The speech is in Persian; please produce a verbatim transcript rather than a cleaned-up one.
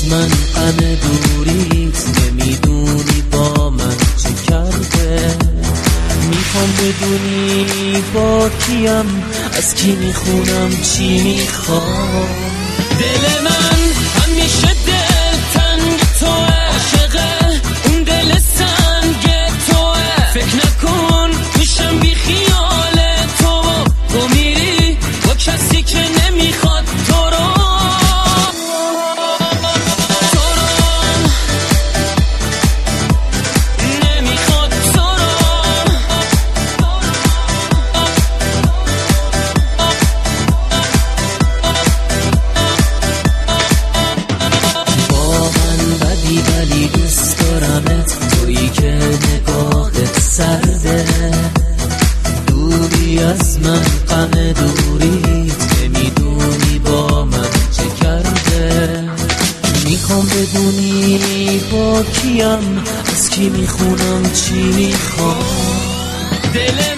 من غم دوریت، نمیدونی با من چه کرده. میخوام بدونی با کیم، از کی میخونم چی میخوام. دل من همیشه دل تنگ توه، عاشق اون دل سنگ توه. فکر نکن میشم بی خیال تو، تو میری با کسی که نمیخواد تو رو. ولی دوست دارمت، تویی که نگاهت سرده. دوری از من غم دوریت، نمیدونی با من چه کرده. میخوام بدونی با کیم، از کی میخونم چی میخوام. دل